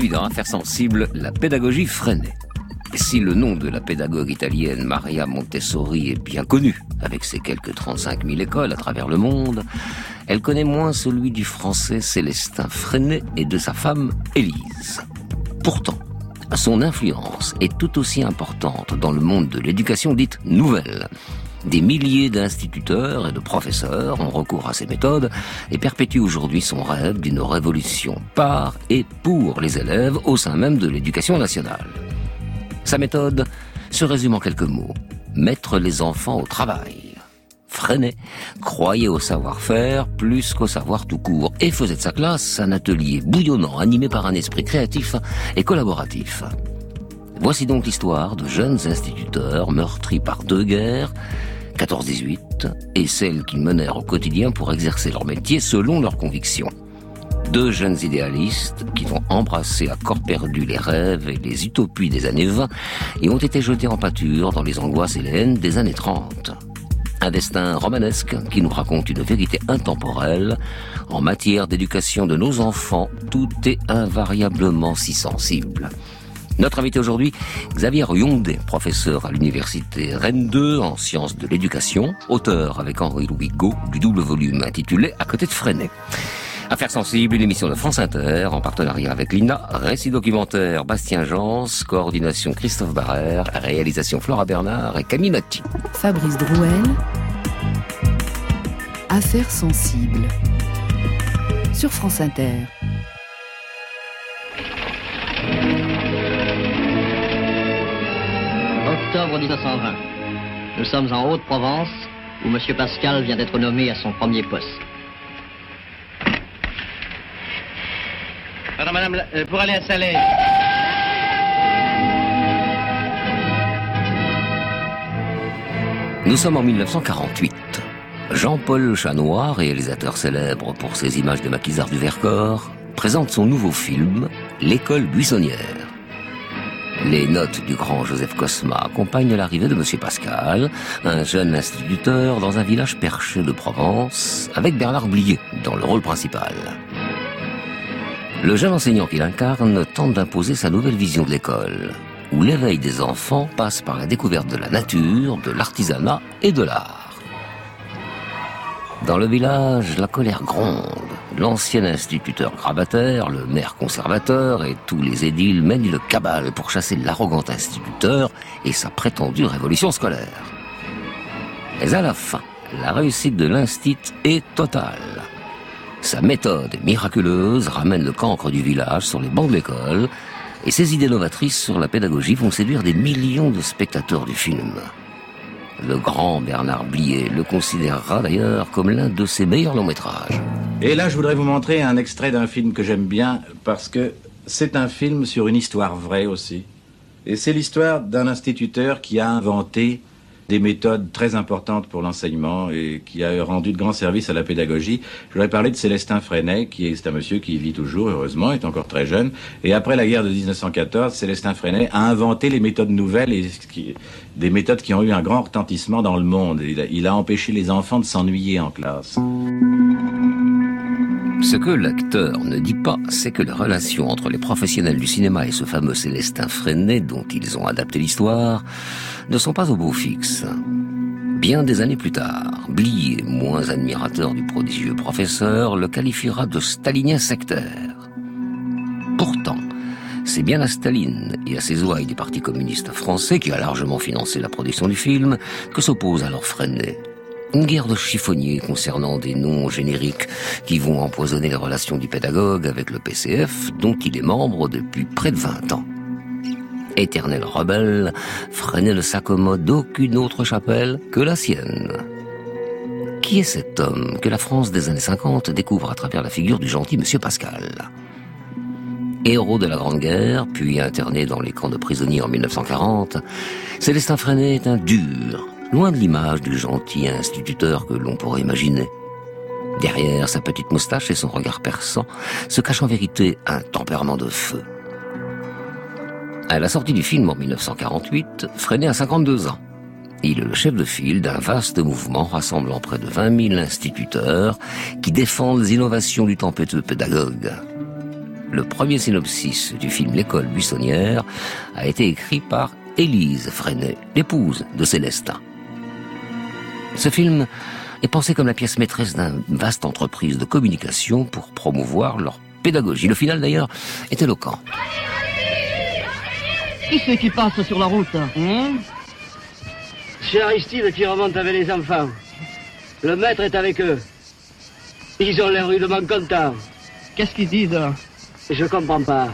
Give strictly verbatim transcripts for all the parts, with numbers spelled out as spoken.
Aujourd'hui, dans Affaires sensibles, la pédagogie Freinet. Si le nom de la pédagogue italienne Maria Montessori est bien connu, avec ses quelques trente-cinq mille écoles à travers le monde, elle connaît moins celui du français Célestin Freinet et de sa femme Élise. Pourtant, son influence est tout aussi importante dans le monde de l'éducation dite nouvelle. Des milliers d'instituteurs et de professeurs ont recours à ces méthodes et perpétuent aujourd'hui son rêve d'une révolution par et pour les élèves au sein même de l'éducation nationale. Sa méthode se résume en quelques mots. Mettre les enfants au travail. Freinet croyait au savoir-faire plus qu'au savoir tout court et faisait de sa classe un atelier bouillonnant animé par un esprit créatif et collaboratif. Voici donc l'histoire de jeunes instituteurs meurtris par deux guerres, quatorze dix-huit, et celles qu'ils menèrent au quotidien pour exercer leur métier selon leurs convictions. Deux jeunes idéalistes qui ont embrassé à corps perdu les rêves et les utopies des années vingt et ont été jetés en pâture dans les angoisses et les haines des années trente. Un destin romanesque qui nous raconte une vérité intemporelle. En matière d'éducation de nos enfants, tout est invariablement si sensible. Notre invité aujourd'hui, Xavier Yondé, professeur à l'université Rennes deux en sciences de l'éducation, auteur avec Henri-Louis Gault du double volume intitulé « À côté de Freinet ». Affaires sensibles, une émission de France Inter, en partenariat avec l'I N A, récit documentaire Bastien Jans, coordination Christophe Barrère, réalisation Flora Bernard et Camille Natti. Fabrice Drouel, Affaires sensibles, sur France Inter. Octobre dix-neuf cent vingt. Nous sommes en Haute-Provence, où M. Pascal vient d'être nommé à son premier poste. Pardon, madame, pour aller installer. Nous sommes en mille neuf cent quarante-huit. Jean-Paul Chanois, réalisateur célèbre pour ses images de maquisards du Vercors, présente son nouveau film, L'école buissonnière. Les notes du grand Joseph Cosma accompagnent l'arrivée de M. Pascal, un jeune instituteur dans un village perché de Provence, avec Bernard Blier dans le rôle principal. Le jeune enseignant qu'il incarne tente d'imposer sa nouvelle vision de l'école, où l'éveil des enfants passe par la découverte de la nature, de l'artisanat et de l'art. Dans le village, la colère gronde. L'ancien instituteur grabataire, le maire conservateur et tous les édiles mènent une cabale pour chasser l'arrogant instituteur et sa prétendue révolution scolaire. Mais à la fin, la réussite de l'instit est totale. Sa méthode miraculeuse ramène le cancre du village sur les bancs de l'école et ses idées novatrices sur la pédagogie vont séduire des millions de spectateurs du film. Le grand Bernard Blier le considérera d'ailleurs comme l'un de ses meilleurs longs métrages. Et là, je voudrais vous montrer un extrait d'un film que j'aime bien parce que c'est un film sur une histoire vraie aussi. Et c'est l'histoire d'un instituteur qui a inventé des méthodes très importantes pour l'enseignement et qui a rendu de grands services à la pédagogie. Je voudrais parler de Célestin Freinet, qui est un monsieur qui vit toujours, heureusement, est encore très jeune. Et après la guerre de dix-neuf cent quatorze, Célestin Freinet a inventé les méthodes nouvelles, et qui, des méthodes qui ont eu un grand retentissement dans le monde. Il a, il a empêché les enfants de s'ennuyer en classe. Ce que l'acteur ne dit pas, c'est que les relations entre les professionnels du cinéma et ce fameux Célestin Freinet, dont ils ont adapté l'histoire, ne sont pas au beau fixe. Bien des années plus tard, Blier, moins admirateur du prodigieux professeur, le qualifiera de stalinien sectaire. Pourtant, c'est bien à Staline et à ses ouailles des partis communistes français, qui a largement financé la production du film, que s'oppose alors Freinet. Une guerre de chiffonniers concernant des noms génériques qui vont empoisonner les relations du pédagogue avec le P C F, dont il est membre depuis près de vingt ans. Éternel rebelle, Freinet ne s'accommode d'aucune autre chapelle que la sienne. Qui est cet homme que la France des années cinquante découvre à travers la figure du gentil Monsieur Pascal ? Héros de la Grande Guerre, puis interné dans les camps de prisonniers en mille neuf cent quarante, Célestin Freinet est un dur, loin de l'image du gentil instituteur que l'on pourrait imaginer. Derrière sa petite moustache et son regard perçant se cache en vérité un tempérament de feu. À la sortie du film en mille neuf cent quarante-huit, Freinet a cinquante-deux ans. Il est le chef de file d'un vaste mouvement rassemblant près de vingt mille instituteurs qui défendent les innovations du tempétueux pédagogue. Le premier synopsis du film L'école buissonnière a été écrit par Élise Freinet, l'épouse de Célestin. Ce film est pensé comme la pièce maîtresse d'une vaste entreprise de communication pour promouvoir leur pédagogie. Le final, d'ailleurs, est éloquent. Qui c'est qui passe sur la route? Hum C'est Aristide qui remonte avec les enfants. Le maître est avec eux. Ils ont l'air rudement contents. Qu'est-ce qu'ils disent? Je comprends pas.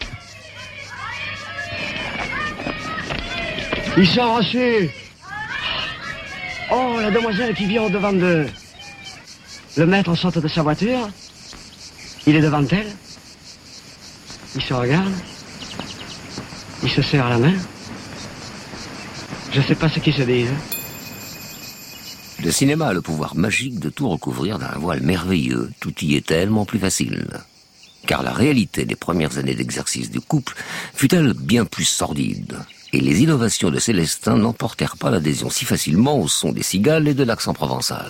Ils sont reçus. Oh, la demoiselle qui vient au-devant d'eux. Le maître saute de sa voiture. Il est devant elle. Il se regarde. Il se serre la main. Je sais pas ce qu'ils se disent. Le cinéma a le pouvoir magique de tout recouvrir d'un voile merveilleux. Tout y est tellement plus facile. Car la réalité des premières années d'exercice du couple fut-elle bien plus sordide. Et les innovations de Célestin n'emportèrent pas l'adhésion si facilement au son des cigales et de l'accent provençal.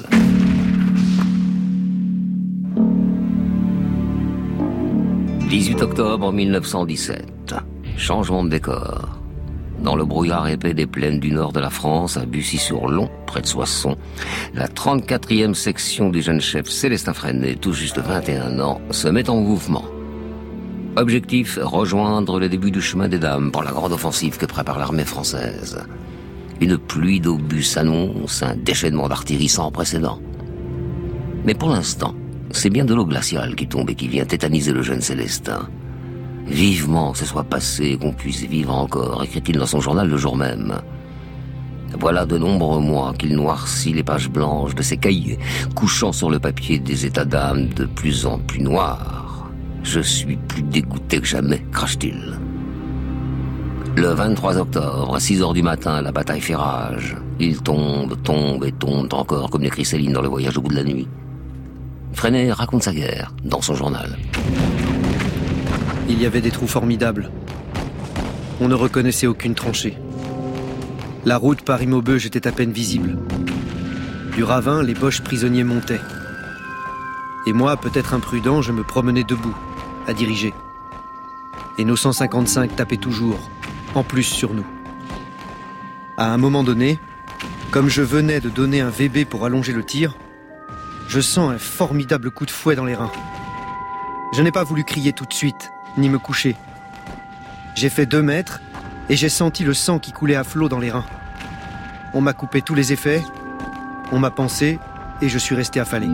dix-huit octobre mille neuf cent dix-sept. Changement de décor. Dans le brouillard épais des plaines du nord de la France, à Bussy-sur-Long, près de Soissons, la trente-quatrième section du jeune chef Célestin Freinet, tout juste vingt et un ans, se met en mouvement. Objectif, rejoindre le début du chemin des dames pour la grande offensive que prépare l'armée française. Une pluie d'obus s'annonce, un déchaînement d'artillerie sans précédent. Mais pour l'instant, c'est bien de l'eau glaciale qui tombe et qui vient tétaniser le jeune Célestin. Vivement que ce soit passé et qu'on puisse vivre encore, écrit-il dans son journal le jour même. Voilà de nombreux mois qu'il noircit les pages blanches de ses cahiers, couchant sur le papier des états d'âme de plus en plus noirs. Je suis plus dégoûté que jamais, crache-t-il. Le vingt-trois octobre, à six heures du matin, la bataille fait rage. Il tombe, tombe et tombe encore, comme l'écrit Céline dans Le Voyage au bout de la nuit. Freinet raconte sa guerre dans son journal. Il y avait des trous formidables. On ne reconnaissait aucune tranchée. La route Paris-Maubeuge était à peine visible. Du ravin, les Boches prisonniers montaient. Et moi, peut-être imprudent, je me promenais debout, à diriger. Et nos cent cinquante-cinq tapaient toujours, en plus sur nous. À un moment donné, comme je venais de donner un V B pour allonger le tir, je sens un formidable coup de fouet dans les reins. Je n'ai pas voulu crier tout de suite, ni me coucher. J'ai fait deux mètres et j'ai senti le sang qui coulait à flot dans les reins. On m'a coupé tous les effets, on m'a pansé et je suis resté affalé.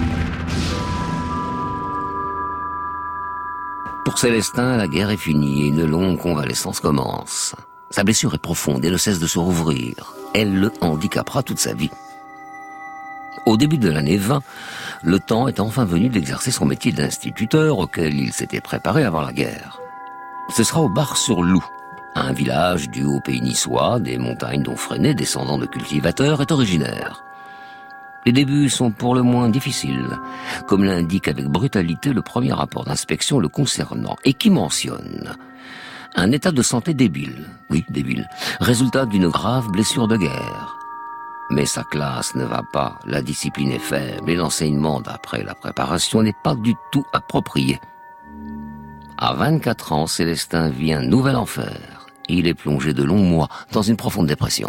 Pour Célestin, la guerre est finie et une longue convalescence commence. Sa blessure est profonde et ne cesse de se rouvrir. Elle le handicapera toute sa vie. Au début de l'année vingt, le temps est enfin venu d'exercer son métier d'instituteur auquel il s'était préparé avant la guerre. Ce sera au Bar-sur-Loup, un village du haut pays niçois, des montagnes dont Freinet, descendant de cultivateurs, est originaire. Les débuts sont pour le moins difficiles, comme l'indique avec brutalité le premier rapport d'inspection le concernant, et qui mentionne un état de santé débile, oui, débile, résultat d'une grave blessure de guerre. Mais sa classe ne va pas, la discipline est faible et l'enseignement d'après la préparation n'est pas du tout approprié. À vingt-quatre ans, Célestin vit un nouvel enfer. Il est plongé de longs mois dans une profonde dépression.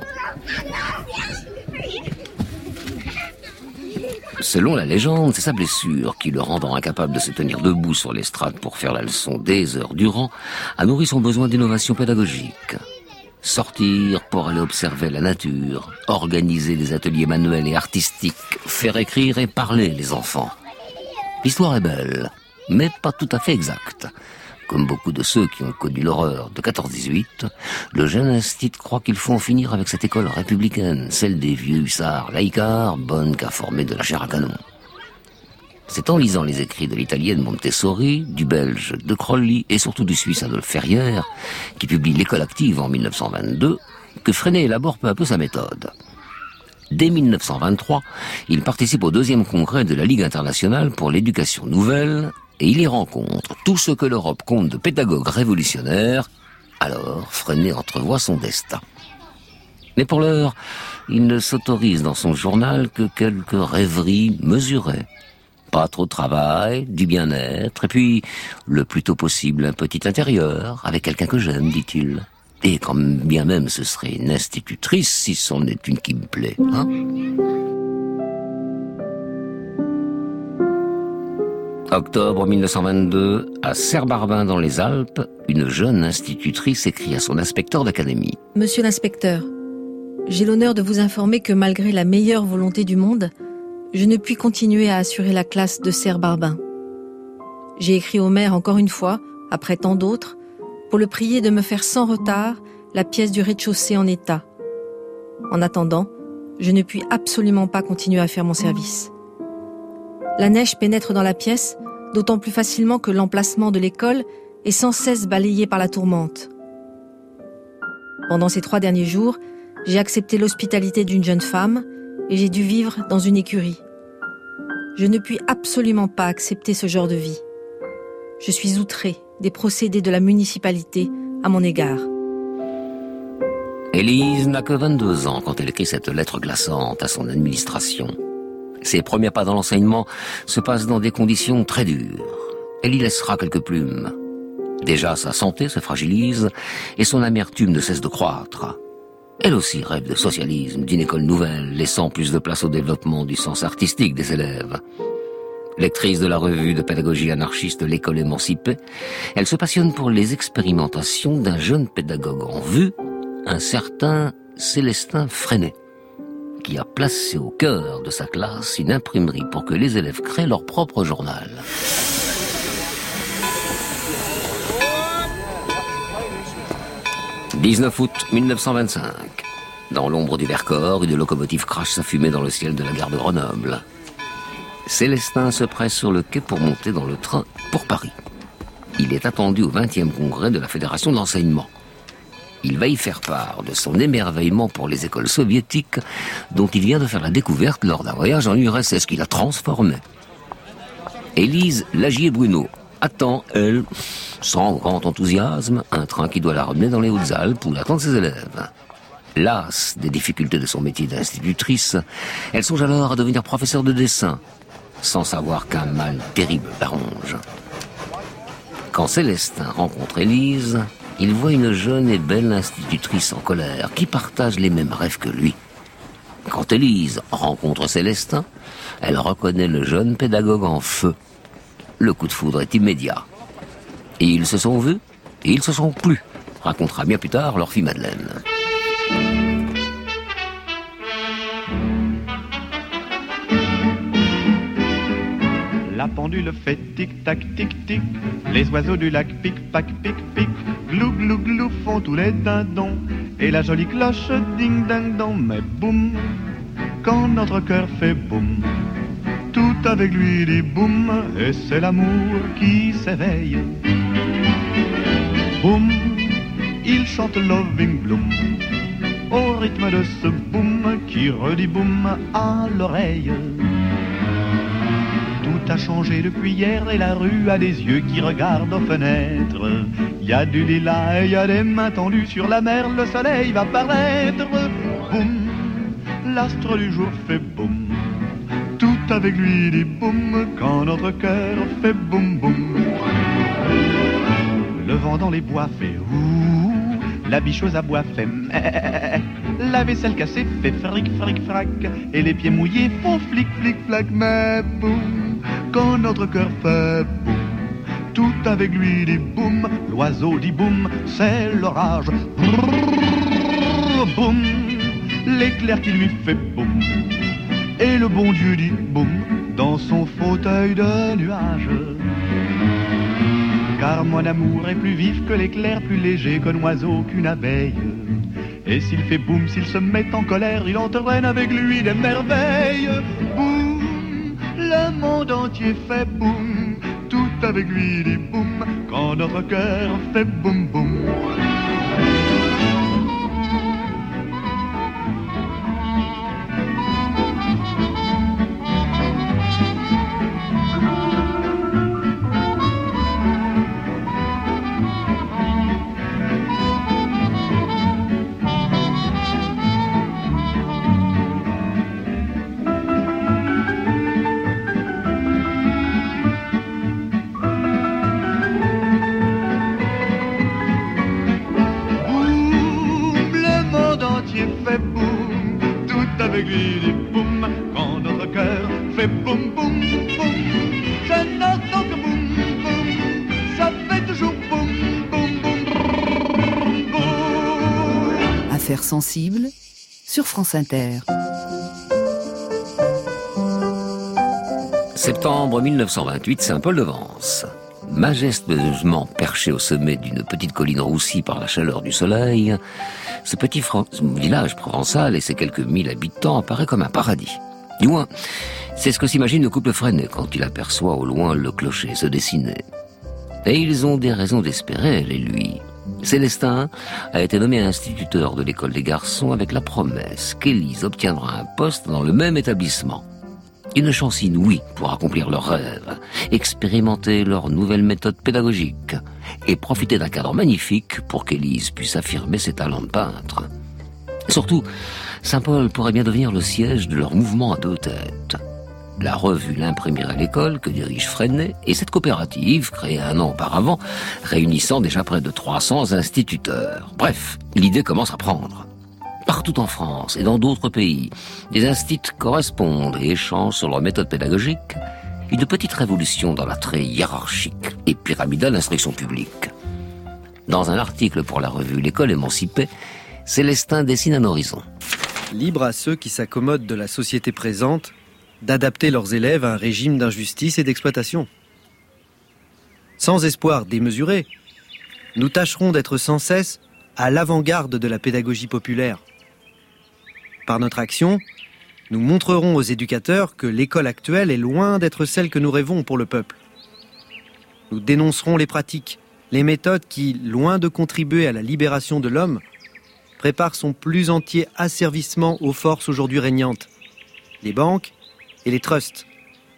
Selon la légende, c'est sa blessure qui, le rendant incapable de se tenir debout sur l'estrade pour faire la leçon des heures durant, a nourri son besoin d'innovation pédagogique. Sortir pour aller observer la nature, organiser des ateliers manuels et artistiques, faire écrire et parler les enfants. L'histoire est belle, mais pas tout à fait exacte. Comme beaucoup de ceux qui ont connu l'horreur de quatorze dix-huit, le jeune institut croit qu'il faut en finir avec cette école républicaine, celle des vieux hussards laïcards, bonne qu'à former de la chair à canon. C'est en lisant les écrits de l'italienne Montessori, du belge de Crolli et surtout du suisse Adolphe Ferrière, qui publie L'école active en mille neuf cent vingt-deux, que Freinet élabore peu à peu sa méthode. Dès mille neuf cent vingt-trois, il participe au deuxième congrès de la Ligue internationale pour l'éducation nouvelle et il y rencontre tout ce que l'Europe compte de pédagogues révolutionnaires. Alors, Freinet entrevoit son destin. Mais pour l'heure, il ne s'autorise dans son journal que quelques rêveries mesurées. Pas trop de travail, du bien-être, et puis, le plus tôt possible, un petit intérieur, avec quelqu'un que j'aime, dit-il. Et quand bien même ce serait une institutrice, si c'en est une qui me plaît, hein. Octobre mille neuf cent vingt-deux, à Serre-Barbin dans les Alpes, une jeune institutrice écrit à son inspecteur d'académie. Monsieur l'inspecteur, j'ai l'honneur de vous informer que malgré la meilleure volonté du monde, je ne puis continuer à assurer la classe de Serre-Barbin. J'ai écrit au maire encore une fois, après tant d'autres, pour le prier de me faire sans retard la pièce du rez-de-chaussée en état. En attendant, je ne puis absolument pas continuer à faire mon service. La neige pénètre dans la pièce, d'autant plus facilement que l'emplacement de l'école est sans cesse balayé par la tourmente. Pendant ces trois derniers jours, j'ai accepté l'hospitalité d'une jeune femme et j'ai dû vivre dans une écurie. Je ne puis absolument pas accepter ce genre de vie. Je suis outrée des procédés de la municipalité à mon égard. Élise n'a que vingt-deux ans quand elle écrit cette lettre glaçante à son administration. Ses premiers pas dans l'enseignement se passent dans des conditions très dures. Elle y laissera quelques plumes. Déjà, sa santé se fragilise et son amertume ne cesse de croître. Elle aussi rêve de socialisme, d'une école nouvelle, laissant plus de place au développement du sens artistique des élèves. Lectrice de la revue de pédagogie anarchiste L'école émancipée, elle se passionne pour les expérimentations d'un jeune pédagogue en vue, un certain Célestin Freinet, qui a placé au cœur de sa classe une imprimerie pour que les élèves créent leur propre journal. dix-neuf août mille neuf cent vingt-cinq. Dans l'ombre du Vercors, une locomotive crache sa fumée dans le ciel de la gare de Grenoble. Célestin se presse sur le quai pour monter dans le train pour Paris. Il est attendu au vingtième congrès de la Fédération de l'enseignement. Il va y faire part de son émerveillement pour les écoles soviétiques dont il vient de faire la découverte lors d'un voyage en U R S S qui l'a transformé. Élise Lagier-Bruno attend, elle, sans grand enthousiasme, un train qui doit la ramener dans les Hautes-Alpes où l'attendent ses élèves. Lasse des difficultés de son métier d'institutrice, elle songe alors à devenir professeure de dessin, sans savoir qu'un mal terrible la ronge. Quand Célestin rencontre Élise, il voit une jeune et belle institutrice en colère qui partage les mêmes rêves que lui. Quand Élise rencontre Célestin, elle reconnaît le jeune pédagogue en feu. Le coup de foudre est immédiat. Et ils se sont vus, et ils se sont plus, racontera bien plus tard leur fille Madeleine. La pendule fait tic-tac, tic-tic. Les oiseaux du lac pic-pac, pic-pic. Glou, glou, glou font tous les dindons. Et la jolie cloche ding-ding-dong. Mais boum, quand notre cœur fait boum, tout avec lui dit boum. Et c'est l'amour qui s'éveille. Boum, il chante Loving Bloom au rythme de ce boum qui redit boum à l'oreille. Tout a changé depuis hier et la rue a des yeux qui regardent aux fenêtres. Il y a du lilas et il y a des mains tendues sur la mer, le soleil va paraître. Boum, l'astre du jour fait boum, tout avec lui dit boum quand notre cœur fait boum boum. Le vent dans les bois fait ouh, la bicheuse à bois fait meh, la vaisselle cassée fait fric fric frac et les pieds mouillés font flic flic flac. Mais boum, quand notre cœur fait boum, tout avec lui dit boum, l'oiseau dit boum, c'est l'orage. Brrr, boum, l'éclair qui lui fait boum, et le bon Dieu dit boum dans son fauteuil de nuage. Car mon amour est plus vif que l'éclair, plus léger qu'un oiseau, qu'une abeille. Et s'il fait boum, s'il se met en colère, il entraîne avec lui des merveilles. Boum, le monde entier fait boum, tout avec lui dit boum, quand notre cœur fait boum boum. pharmacien fait boum, tout avec lui dit boum, quand notre cœur fait boum, boum, boum, ça n'entend que boum, boum, ça fait toujours boum, boum, boum, boum. Affaires sensibles sur France Inter. Septembre mille neuf cent vingt-huit, Saint-Paul-de-Vence. Majestueusement perché au sommet d'une petite colline roussie par la chaleur du soleil, ce petit fran- village provençal et ses quelques mille habitants apparaît comme un paradis. Du moins, c'est ce que s'imagine le couple Freinet quand il aperçoit au loin le clocher se dessiner. Et ils ont des raisons d'espérer, elle et lui. Célestin a été nommé instituteur de l'école des garçons avec la promesse qu'Élise obtiendra un poste dans le même établissement. Une chance inouïe pour accomplir leurs rêves, expérimenter leur nouvelle méthode pédagogique et profiter d'un cadre magnifique pour qu'Élise puisse affirmer ses talents de peintre. Surtout, Saint-Paul pourrait bien devenir le siège de leur mouvement à deux têtes. La revue L'Imprimerie à l'école que dirige Freinet et cette coopérative, créée un an auparavant, réunissant déjà près de trois cents instituteurs. Bref, l'idée commence à prendre. Partout en France et dans d'autres pays, des instituts correspondent et échangent sur leur méthode pédagogique, une petite révolution dans l'attrait hiérarchique et pyramidal d'instruction publique. Dans un article pour la revue L'école émancipée, Célestin dessine un horizon. Libre à ceux qui s'accommodent de la société présente d'adapter leurs élèves à un régime d'injustice et d'exploitation. Sans espoir démesuré, nous tâcherons d'être sans cesse à l'avant-garde de la pédagogie populaire. Par notre action, nous montrerons aux éducateurs que l'école actuelle est loin d'être celle que nous rêvons pour le peuple. Nous dénoncerons les pratiques, les méthodes qui, loin de contribuer à la libération de l'homme, préparent son plus entier asservissement aux forces aujourd'hui régnantes, les banques et les trusts.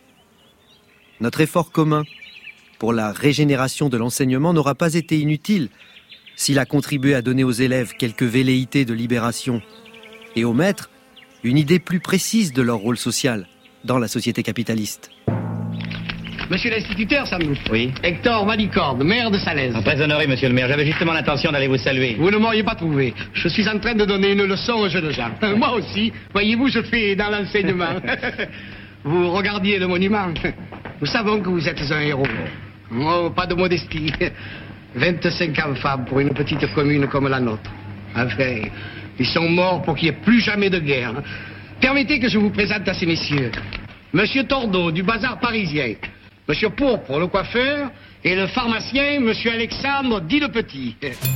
Notre effort commun pour la régénération de l'enseignement n'aura pas été inutile s'il a contribué à donner aux élèves quelques velléités de libération et aux maîtres une idée plus précise de leur rôle social dans la société capitaliste. Monsieur l'instituteur, sans doute. Oui. Hector Malicorne, maire de Salaise. Très honoré, monsieur le maire. J'avais justement l'intention d'aller vous saluer. Vous ne m'auriez pas trouvé. Je suis en train de donner une leçon aux jeunes gens. Moi aussi. Voyez-vous, je fais dans l'enseignement. Vous regardiez le monument. Nous savons que vous êtes un héros. Oh, pas de modestie. vingt-cinq enfants pour une petite commune comme la nôtre. Enfin, ils sont morts pour qu'il n'y ait plus jamais de guerre. Permettez que je vous présente à ces messieurs. Monsieur Tordeau, du bazar parisien. Monsieur Pourpre, le coiffeur. Et le pharmacien, monsieur Alexandre, dit le petit.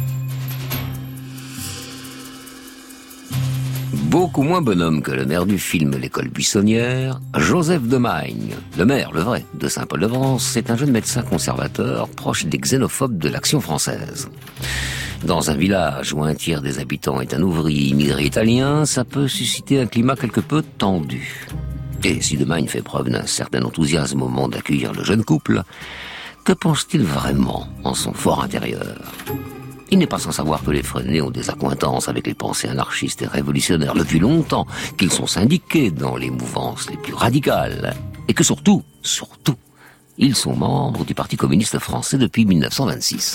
Beaucoup moins bonhomme que le maire du film L'école buissonnière, Joseph de Magne, le maire, le vrai, de Saint-Paul-de-Vence, c'est un jeune médecin conservateur proche des xénophobes de l'Action française. Dans un village où un tiers des habitants est un ouvrier immigré italien, ça peut susciter un climat quelque peu tendu. Et si de Magne fait preuve d'un certain enthousiasme au moment d'accueillir le jeune couple, que pense-t-il vraiment en son fort intérieur ? Il n'est pas sans savoir que les Freinet ont des accointances avec les pensées anarchistes et révolutionnaires depuis longtemps, qu'ils sont syndiqués dans les mouvances les plus radicales, et que surtout, surtout, ils sont membres du Parti communiste français depuis mille neuf cent vingt-six.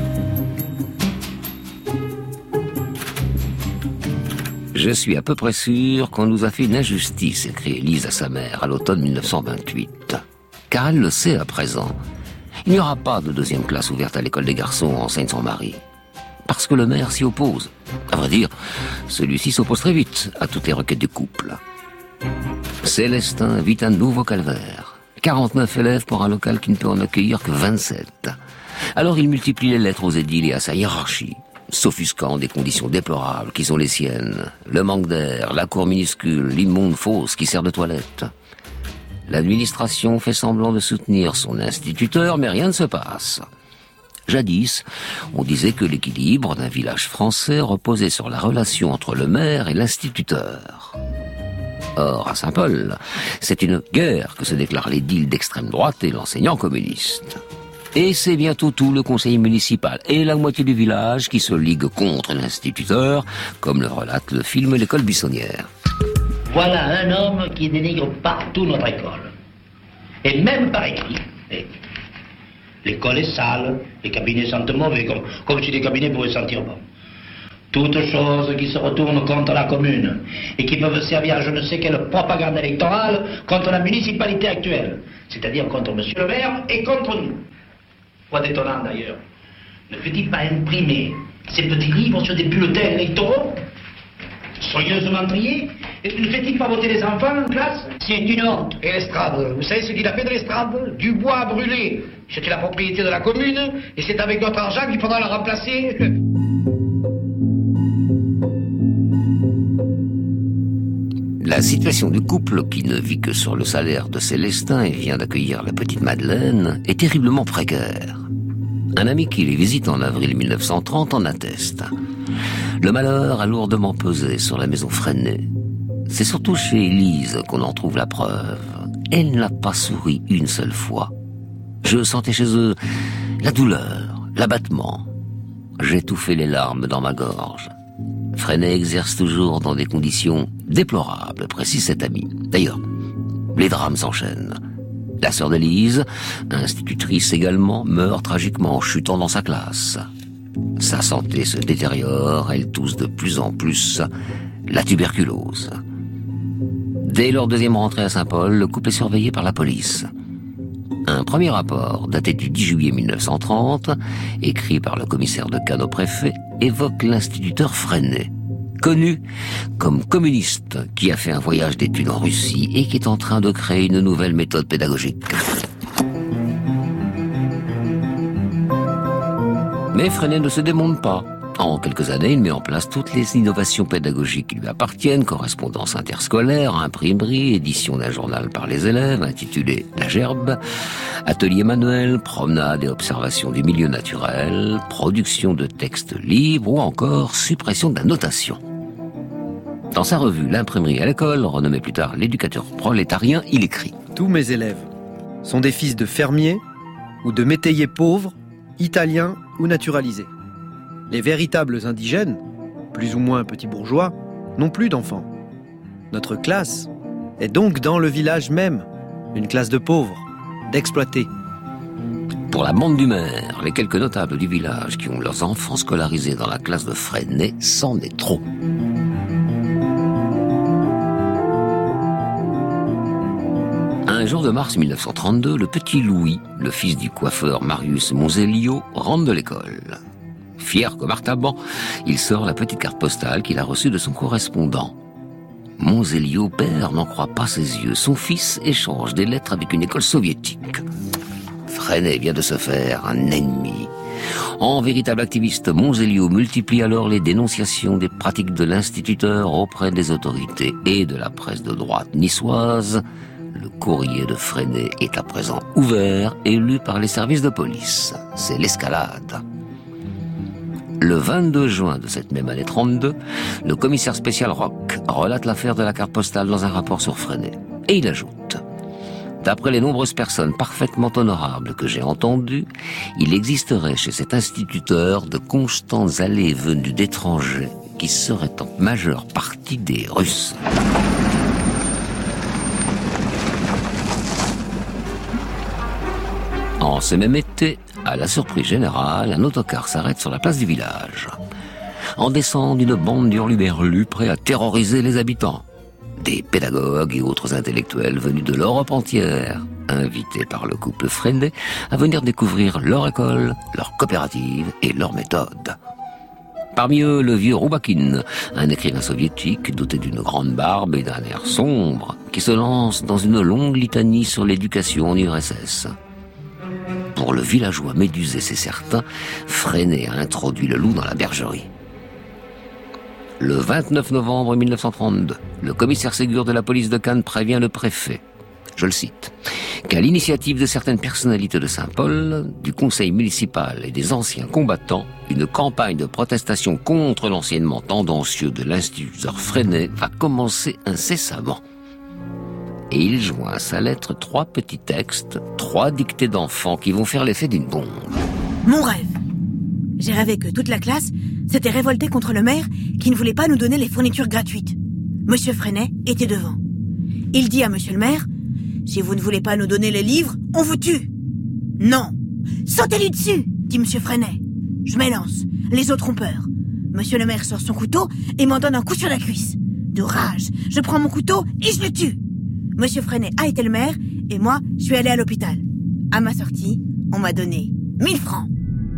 Je suis à peu près sûr qu'on nous a fait une injustice, écrit Élise à sa mère à l'automne mille neuf cent vingt-huit. Car elle le sait à présent. Il n'y aura pas de deuxième classe ouverte à l'école des garçons en Seine-Saint-Marie. Parce que le maire s'y oppose. À vrai dire, celui-ci s'oppose très vite à toutes les requêtes du couple. Célestin vit un nouveau calvaire. quarante-neuf élèves pour un local qui ne peut en accueillir que vingt-sept. Alors il multiplie les lettres aux édiles et à sa hiérarchie, s'offusquant des conditions déplorables qui sont les siennes. Le manque d'air, la cour minuscule, l'immonde fosse qui sert de toilette. L'administration fait semblant de soutenir son instituteur, mais rien ne se passe. Jadis, on disait que l'équilibre d'un village français reposait sur la relation entre le maire et l'instituteur. Or, à Saint-Paul, c'est une guerre que se déclarent l'édile d'extrême droite et l'enseignant communiste. Et c'est bientôt tout le conseil municipal et la moitié du village qui se ligue contre l'instituteur, comme le relate le film L'école buissonnière. Voilà un homme qui dénigre partout notre école. Et même par écrit. Et l'école est sale, les cabinets sentent mauvais, comme, comme si les cabinets pouvaient sentir bon. Toutes choses qui se retournent contre la commune et qui peuvent servir à je ne sais quelle propagande électorale contre la municipalité actuelle, c'est-à-dire contre monsieur le maire et contre nous. Quoi d'étonnant d'ailleurs, ne fait-il pas imprimer ces petits livres sur des bulletins électoraux soigneusement triés? Et ne fait-il pas voter les enfants en classe? C'est une honte. Et l'estrade, vous savez ce qu'il a fait de l'estrade? Du bois brûlé. C'était la propriété de la commune et c'est avec notre argent qu'il faudra la remplacer. La situation du couple, qui ne vit que sur le salaire de Célestin et vient d'accueillir la petite Madeleine, est terriblement précaire. Un ami qui les visite en avril mille neuf cent trente en atteste. Le malheur a lourdement pesé sur la maison Freinet. C'est surtout chez Élise qu'on en trouve la preuve. Elle n'a pas souri une seule fois. Je sentais chez eux la douleur, l'abattement. J'étouffais les larmes dans ma gorge. Freinet exerce toujours dans des conditions déplorables, précise cet ami. D'ailleurs, les drames s'enchaînent. La sœur d'Élise, institutrice également, meurt tragiquement en chutant dans sa classe. Sa santé se détériore, elle tousse de plus en plus la tuberculose. Dès leur deuxième rentrée à Saint-Paul, le couple est surveillé par la police. Un premier rapport, daté du dix juillet mille neuf cent trente, écrit par le commissaire de Cannes au préfet, évoque l'instituteur Freinet, connu comme communiste, qui a fait un voyage d'études en Russie et qui est en train de créer une nouvelle méthode pédagogique. Mais Freinet ne se démonte pas. En quelques années, il met en place toutes les innovations pédagogiques qui lui appartiennent, correspondance interscolaire, imprimerie, édition d'un journal par les élèves, intitulé La Gerbe, atelier manuel, promenade et observation du milieu naturel, production de textes libres ou encore suppression de la notation. Dans sa revue L'imprimerie à l'école, renommée plus tard L'éducateur prolétarien, il écrit « Tous mes élèves sont des fils de fermiers ou de métayers pauvres, italiens ou naturalisés. Les véritables indigènes, plus ou moins petits bourgeois, n'ont plus d'enfants. Notre classe est donc dans le village même, une classe de pauvres, d'exploités. » Pour la bande du maire, les quelques notables du village qui ont leurs enfants scolarisés dans la classe de Freinet, c'en est trop. Un jour de mars mille neuf cent trente-deux, le petit Louis, le fils du coiffeur Marius Monzelio, rentre de l'école. Fier comme Artaban, il sort la petite carte postale qu'il a reçue de son correspondant. Monzelio père n'en croit pas ses yeux. Son fils échange des lettres avec une école soviétique. Freinet vient de se faire un ennemi. En véritable activiste, Monzelio multiplie alors les dénonciations des pratiques de l'instituteur auprès des autorités et de la presse de droite niçoise. Le courrier de Freinet est à présent ouvert et lu par les services de police. C'est l'escalade. Le vingt-deux juin de cette même année trente-deux, le commissaire spécial Roch relate l'affaire de la carte postale dans un rapport sur Freinet. Et il ajoute « D'après les nombreuses personnes parfaitement honorables que j'ai entendues, il existerait chez cet instituteur de constantes allées venues d'étrangers qui seraient en majeure partie des Russes. » En ce même été, à la surprise générale, un autocar s'arrête sur la place du village. En descendent une bande d'hurluberlus prêts à terroriser les habitants. Des pédagogues et autres intellectuels venus de l'Europe entière, invités par le couple Freinet à venir découvrir leur école, leur coopérative et leur méthode. Parmi eux, le vieux Roubakin, un écrivain soviétique doté d'une grande barbe et d'un air sombre, qui se lance dans une longue litanie sur l'éducation en U R S S. Pour le villageois médusé, c'est certain, Freinet a introduit le loup dans la bergerie. Le vingt-neuf novembre mille neuf cent trente-deux, le commissaire Ségur de la police de Cannes prévient le préfet, je le cite, qu'à l'initiative de certaines personnalités de Saint-Paul, du conseil municipal et des anciens combattants, une campagne de protestation contre l'enseignement tendancieux de l'instituteur Freinet va commencer incessamment. Et il joint à sa lettre trois petits textes, trois dictées d'enfants qui vont faire l'effet d'une bombe. Mon rêve. J'ai rêvé que toute la classe s'était révoltée contre le maire qui ne voulait pas nous donner les fournitures gratuites. Monsieur Freinet était devant. Il dit à monsieur le maire, « Si vous ne voulez pas nous donner les livres, on vous tue !»« Non !»« Sautez-lui dessus !» dit monsieur Freinet. Je m'élance. Les autres ont peur. Monsieur le maire sort son couteau et m'en donne un coup sur la cuisse. De rage, je prends mon couteau et je le tue. Monsieur Freinet a été le maire et moi, je suis allée à l'hôpital. À ma sortie, on m'a donné mille francs.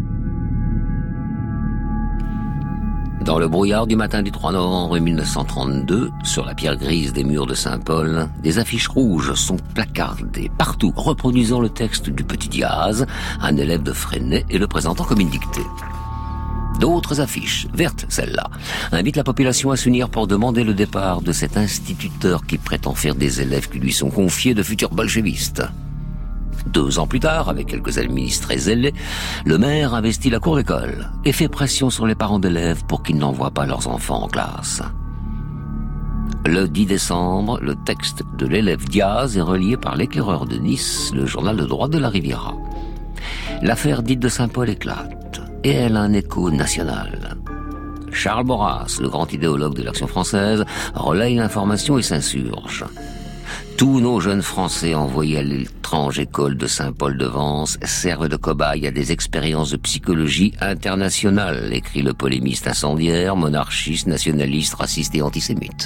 Dans le brouillard du matin du trois novembre mille neuf cent trente-deux, sur la pierre grise des murs de Saint-Paul, des affiches rouges sont placardées partout, reproduisant le texte du Petit Diaz, un élève de Freinet, et le présentant comme une dictée. D'autres affiches, vertes celles-là, invitent la population à s'unir pour demander le départ de cet instituteur qui prétend faire des élèves qui lui sont confiés de futurs bolchevistes. Deux ans plus tard, avec quelques administrés zélés, le maire investit la cour d'école et fait pression sur les parents d'élèves pour qu'ils n'envoient pas leurs enfants en classe. Le dix décembre, le texte de l'élève Diaz est relié par l'Éclaireur de Nice, le journal de droite de la Riviera. L'affaire dite de Saint-Paul éclate et elle a un écho national. Charles Maurras, le grand idéologue de l'Action française, relaye l'information et s'insurge. Tous nos jeunes Français envoyés à l'étrange école de Saint-Paul-de-Vence servent de cobayes à des expériences de psychologie internationale, écrit le polémiste incendiaire, monarchiste, nationaliste, raciste et antisémite.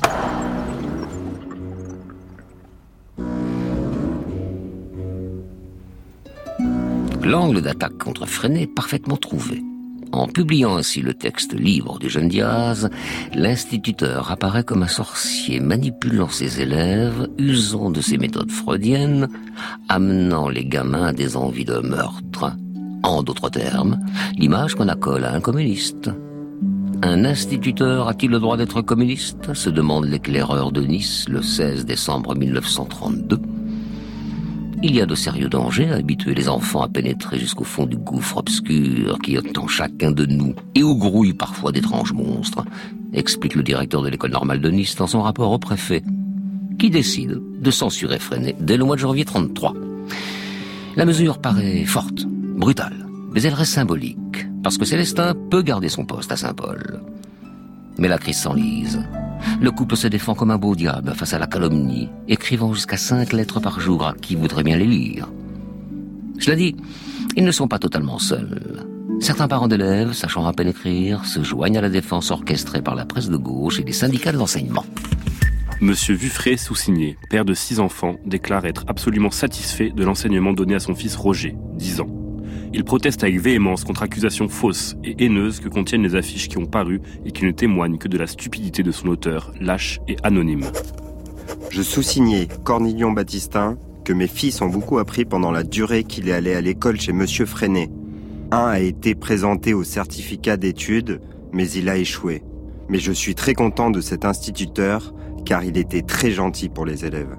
L'angle d'attaque contre Freinet est parfaitement trouvé. En publiant ainsi le texte libre du jeune Diaz, l'instituteur apparaît comme un sorcier manipulant ses élèves, usant de ses méthodes freudiennes, amenant les gamins à des envies de meurtre. En d'autres termes, l'image qu'on accole à un communiste. Un instituteur a-t-il le droit d'être communiste ? Se demande l'Éclaireur de Nice le seize décembre mille neuf cent trente-deux. Il y a de sérieux dangers à habituer les enfants à pénétrer jusqu'au fond du gouffre obscur qui attend chacun de nous et où grouillent parfois d'étranges monstres, explique le directeur de l'école normale de Nice dans son rapport au préfet, qui décide de censurer Freinet dès le mois de janvier trente-trois. La mesure paraît forte, brutale, mais elle reste symbolique, parce que Célestin peut garder son poste à Saint-Paul. Mais la crise s'enlise. Le couple se défend comme un beau diable face à la calomnie, écrivant jusqu'à cinq lettres par jour à qui voudrait bien les lire. Cela dit, ils ne sont pas totalement seuls. Certains parents d'élèves, sachant à peine écrire, se joignent à la défense orchestrée par la presse de gauche et les syndicats de l'enseignement. Monsieur Vuffray Soussigné, père de six enfants, déclare être absolument satisfait de l'enseignement donné à son fils Roger, dix ans. Il proteste avec véhémence contre accusations fausses et haineuses que contiennent les affiches qui ont paru et qui ne témoignent que de la stupidité de son auteur, lâche et anonyme. Je sous-signais, Cornillon Baptistin, que mes fils ont beaucoup appris pendant la durée qu'il est allé à l'école chez Monsieur Freinet. Un a été présenté au certificat d'études, mais il a échoué. Mais je suis très content de cet instituteur, car il était très gentil pour les élèves.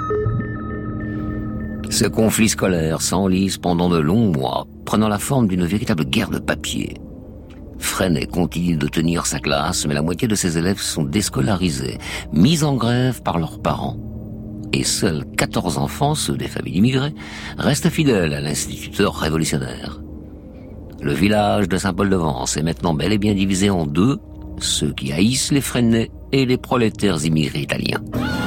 Ce conflit scolaire s'enlise pendant de longs mois, prenant la forme d'une véritable guerre de papier. Freinet continue de tenir sa classe, mais la moitié de ses élèves sont déscolarisés, mis en grève par leurs parents. Et seuls quatorze enfants, ceux des familles immigrées, restent fidèles à l'instituteur révolutionnaire. Le village de Saint-Paul-de-Vence est maintenant bel et bien divisé en deux, ceux qui haïssent les Freinet et les prolétaires immigrés italiens.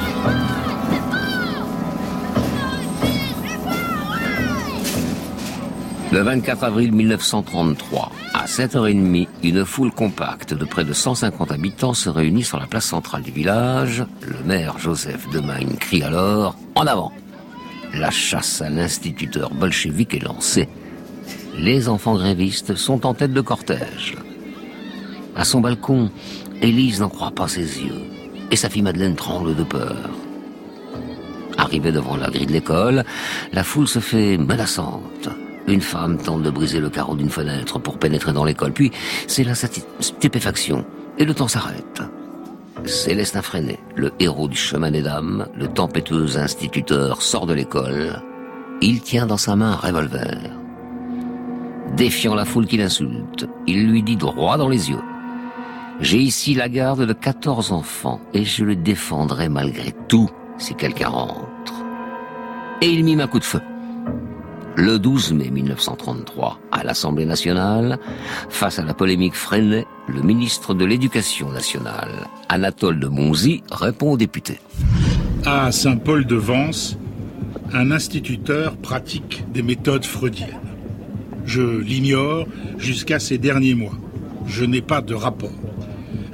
Le vingt-quatre avril mille neuf cent trente-trois, à sept heures trente, une foule compacte de près de cent cinquante habitants se réunit sur la place centrale du village. Le maire Joseph Demagne crie alors « En avant !» La chasse à l'instituteur bolchevique est lancée. Les enfants grévistes sont en tête de cortège. À son balcon, Élise n'en croit pas ses yeux, et sa fille Madeleine tremble de peur. Arrivée devant la grille de l'école, la foule se fait menaçante. Une femme tente de briser le carreau d'une fenêtre pour pénétrer dans l'école, puis c'est la stupéfaction, et le temps s'arrête. Célestin Freinet, le héros du chemin des dames, le tempétueux instituteur, sort de l'école. Il tient dans sa main un revolver. Défiant la foule qui l'insulte, il lui dit droit dans les yeux « J'ai ici la garde de quatorze enfants, et je le défendrai malgré tout si quelqu'un rentre. » Et il mime un coup de feu. Le douze mai mille neuf cent trente-trois, à l'Assemblée nationale, face à la polémique Freinet, le ministre de l'Éducation nationale, Anatole de Monzy, répond aux députés. À Saint-Paul-de-Vence, un instituteur pratique des méthodes freudiennes. Je l'ignore jusqu'à ces derniers mois. Je n'ai pas de rapport.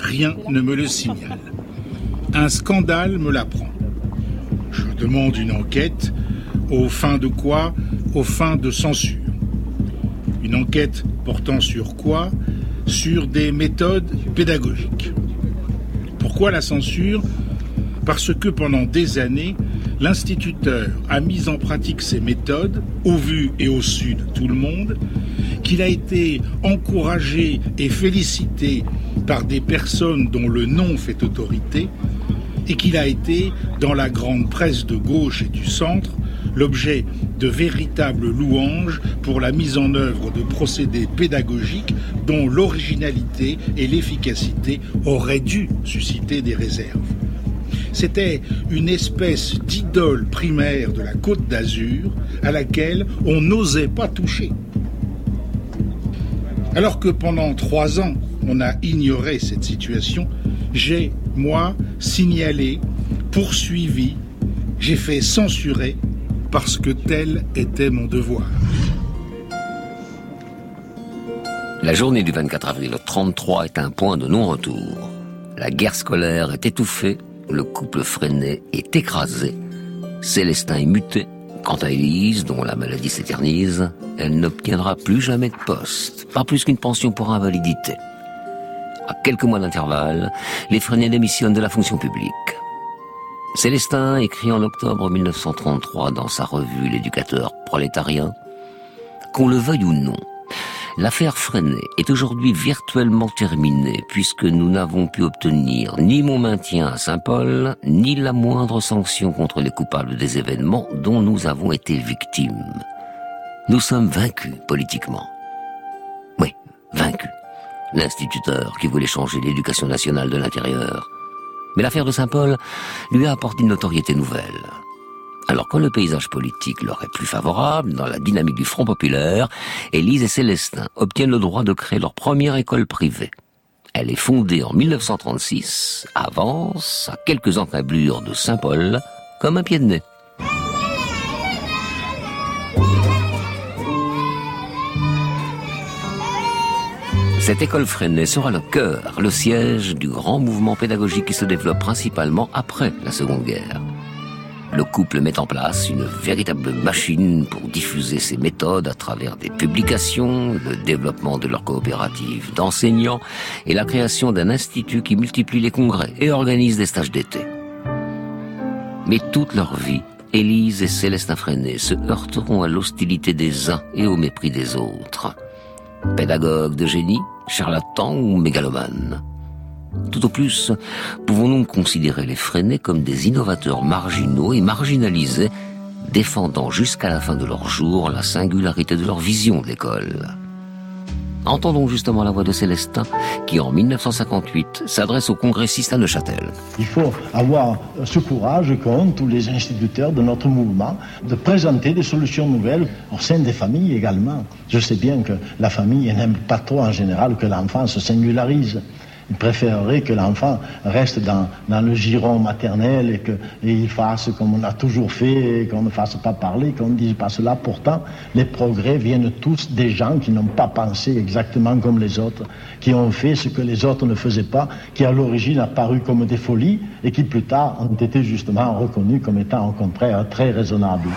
rien ne me le signale. Un scandale me l'apprend. Je demande une enquête, aux fins de quoi? Aux fins de censure. Une enquête portant sur quoi? Sur des méthodes pédagogiques. Pourquoi la censure? Parce que pendant des années, l'instituteur a mis en pratique ces méthodes, au vu et au su de tout le monde, qu'il a été encouragé et félicité par des personnes dont le nom fait autorité, et qu'il a été, dans la grande presse de gauche et du centre, l'objet de véritables louanges pour la mise en œuvre de procédés pédagogiques dont l'originalité et l'efficacité auraient dû susciter des réserves. C'était une espèce d'idole primaire de la Côte d'Azur à laquelle on n'osait pas toucher. Alors que pendant trois ans, on a ignoré cette situation, j'ai, moi, signalé, poursuivi, j'ai fait censurer parce que tel était mon devoir. La journée du vingt-quatre avril trente-trois est un point de non-retour. La guerre scolaire est étouffée, le couple Freinet est écrasé. Célestin est muté. Quant à Élise, dont la maladie s'éternise, elle n'obtiendra plus jamais de poste, pas plus qu'une pension pour invalidité. À quelques mois d'intervalle, les Freinet démissionnent de la fonction publique. Célestin écrit en octobre mille neuf cent trente-trois dans sa revue L'Éducateur prolétarien, qu'on le veuille ou non, l'affaire Freinet est aujourd'hui virtuellement terminée puisque nous n'avons pu obtenir ni mon maintien à Saint-Paul, ni la moindre sanction contre les coupables des événements dont nous avons été victimes. Nous sommes vaincus politiquement. Oui, vaincus. L'instituteur qui voulait changer l'éducation nationale de l'intérieur. Mais l'affaire de Saint-Paul lui a apporté une notoriété nouvelle. Alors quand le paysage politique leur est plus favorable, dans la dynamique du Front populaire, Élise et Célestin obtiennent le droit de créer leur première école privée. Elle est fondée en mille neuf cent trente-six, avance à quelques encablures de Saint-Paul, comme un pied de nez. Cette école Freinet sera le cœur, le siège du grand mouvement pédagogique qui se développe principalement après la Seconde Guerre. Le couple met en place une véritable machine pour diffuser ses méthodes à travers des publications, le développement de leur coopérative d'enseignants et la création d'un institut qui multiplie les congrès et organise des stages d'été. Mais toute leur vie, Élise et Célestin Freinet se heurteront à l'hostilité des uns et au mépris des autres. Pédagogues de génie, charlatans ou mégalomanes. Tout au plus, pouvons-nous considérer les Freinet comme des innovateurs marginaux et marginalisés, défendant jusqu'à la fin de leur jour la singularité de leur vision de l'école. Entendons justement la voix de Célestin, qui en mille neuf cent cinquante-huit s'adresse aux congressistes à Neuchâtel. Il faut avoir ce courage qu'ont tous les instituteurs de notre mouvement de présenter des solutions nouvelles au sein des familles également. Je sais bien que la famille n'aime pas trop en général que l'enfant se singularise. Il préférerait que l'enfant reste dans, dans le giron maternel et qu'il fasse comme on a toujours fait, et qu'on ne fasse pas parler, qu'on ne dise pas cela. Pourtant, les progrès viennent tous des gens qui n'ont pas pensé exactement comme les autres, qui ont fait ce que les autres ne faisaient pas, qui à l'origine apparu comme des folies et qui plus tard ont été justement reconnus comme étant au contraire très raisonnables.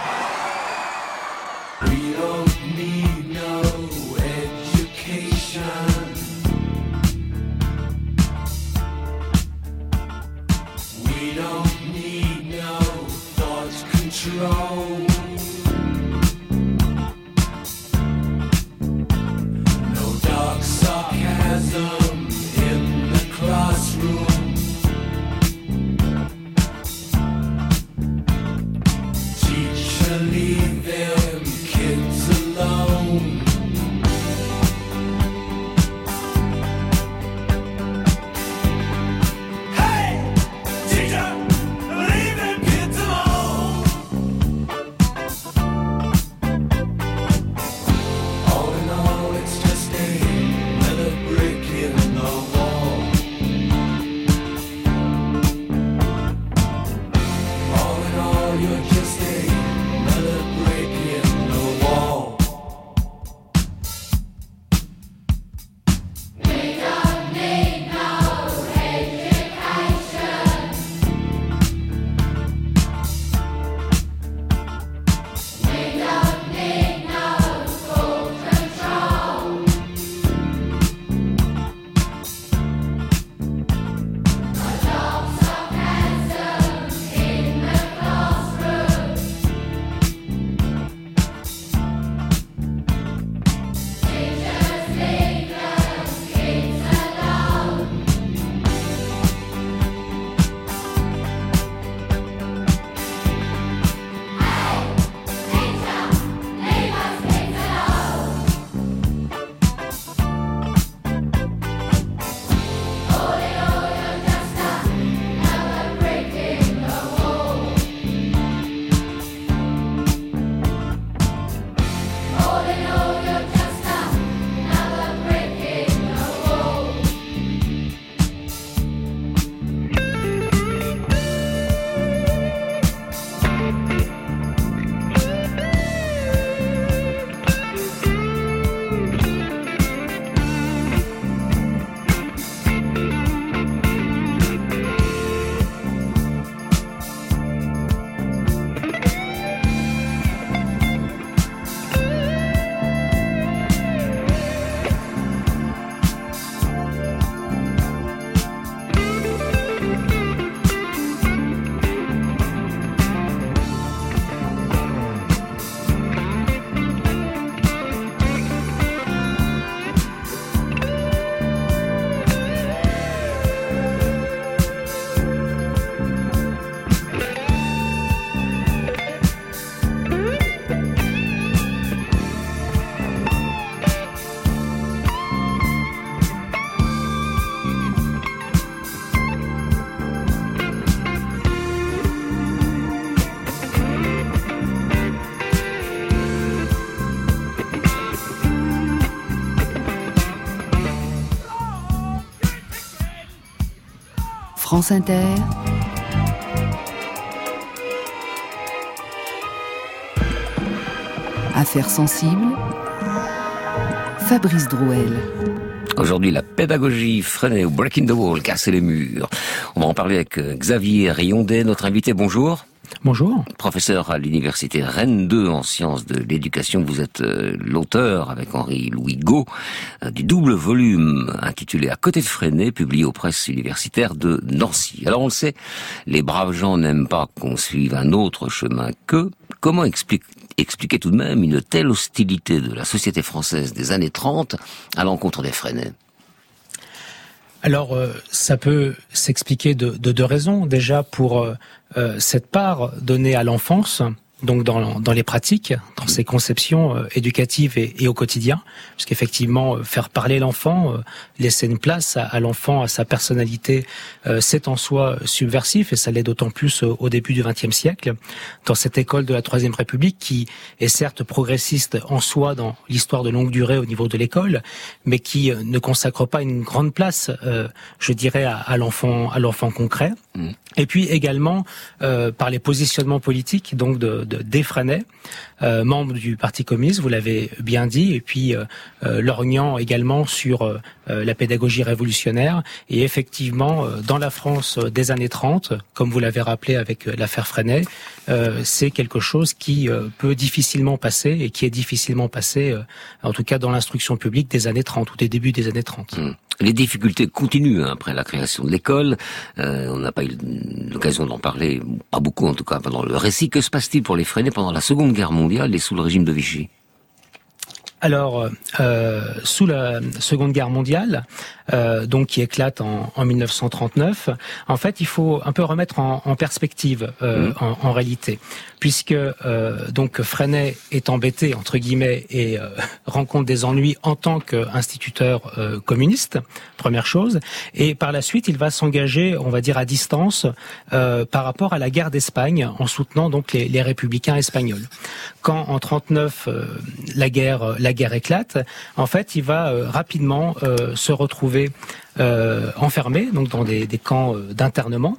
France Inter, Affaires sensibles, Fabrice Drouel. Aujourd'hui, la pédagogie Freinet ou Breaking the Wall, casser les murs. On va en parler avec Xavier Riondet, notre invité. Bonjour. Bonjour. Professeur à l'université Rennes deux en sciences de l'éducation. Vous êtes euh, l'auteur, avec Henri-Louis Gault, euh, du double volume intitulé À côté de Freinet, publié aux presses universitaires de Nancy. Alors on le sait, les braves gens n'aiment pas qu'on suive un autre chemin qu'eux. Comment explique, expliquer tout de même une telle hostilité de la société française des années trente à l'encontre des Freinet ? Alors, euh, ça peut s'expliquer de, de deux raisons. Déjà, pour euh, euh, cette part donnée à l'enfance, donc dans, dans les pratiques, dans ses conceptions euh, éducatives et, et au quotidien, puisqu'effectivement, euh, faire parler l'enfant, euh, laisser une place à, à l'enfant, à sa personnalité, euh, c'est en soi subversif, et ça l'est d'autant plus euh, au début du vingtième siècle, dans cette école de la Troisième République, qui est certes progressiste en soi dans l'histoire de longue durée au niveau de l'école, mais qui euh, ne consacre pas une grande place, euh, je dirais, à, à l'enfant, à l'enfant concret. Mmh. Et puis également euh, par les positionnements politiques, donc de, de des Freinet, euh, membres du Parti communiste, vous l'avez bien dit, et puis euh, euh, lorgnant également sur euh, la pédagogie révolutionnaire. Et effectivement, euh, dans la France des années trente, comme vous l'avez rappelé avec euh, l'affaire Freinet, euh, c'est quelque chose qui euh, peut difficilement passer, et qui est difficilement passé, euh, en tout cas dans l'instruction publique des années trente, ou des débuts des années trente. Mmh. Les difficultés continuent hein, après la création de l'école. Euh, on n'a pas eu l'occasion d'en parler, pas beaucoup en tout cas, pendant le récit. Que se passe-t-il pour les Freinet pendant la Seconde Guerre mondiale et sous le régime de Vichy ? Alors, euh, sous la Seconde Guerre mondiale, euh, donc qui éclate en, en mille neuf cent trente-neuf, en fait, il faut un peu remettre en, en perspective, euh, mmh. en, en réalité, puisque euh, donc Freinet est embêté entre guillemets et euh, rencontre des ennuis en tant qu'instituteur euh, communiste, première chose, et par la suite, il va s'engager, on va dire à distance, euh, par rapport à la guerre d'Espagne, en soutenant donc les, les républicains espagnols. Quand en trente-neuf, euh, la guerre la La guerre éclate, en fait, il va euh, rapidement euh, se retrouver euh, enfermé, donc dans des, des camps euh, d'internement.